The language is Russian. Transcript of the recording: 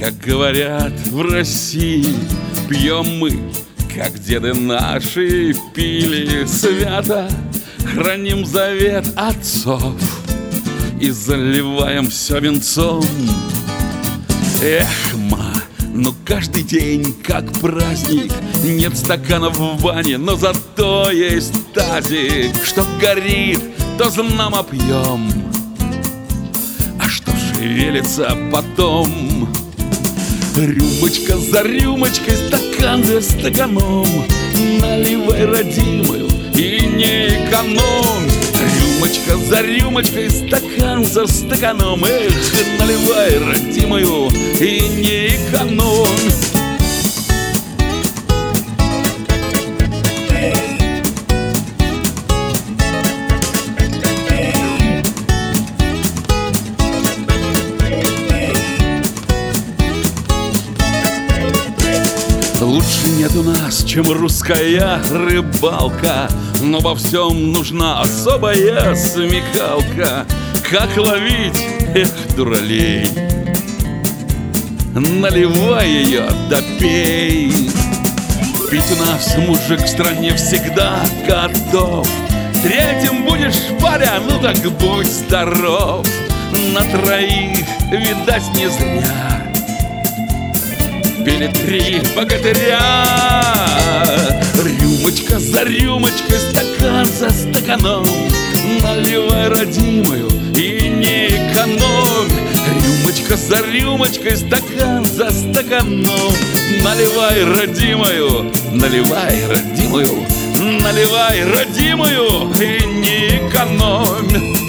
Как говорят в России, пьем мы, как деды наши пили свято, храним завет отцов и заливаем все венцом. Эх, ма, ну каждый день как праздник. Нет стаканов в бане, но зато есть тазик. Что горит, то знамо пьем, а что шевелится потом. Рюмочка за рюмочкой, стакан за стаканом. Наливай, родимую, и не экономь. Рюмочка за рюмочкой, стакан за стаканом. Эх, наливай, родимую, и не экономь. Лучше нет у нас, чем русская рыбалка, но во всем нужна особая смекалка. Как ловить, эх, дуралей, наливай ее да пей. Пить у нас мужик в стране всегда готов. Третьим будешь, паря, ну так будь здоров. На троих, видать, не зря пели три богатыря. Рюмочка за рюмочкой, стакан за стаканом. Наливай, родимую, и не экономь. Рюмочка за рюмочкой, стакан за стаканом. Наливай, родимую, наливай, родимую, наливай, родимую, и не экономь.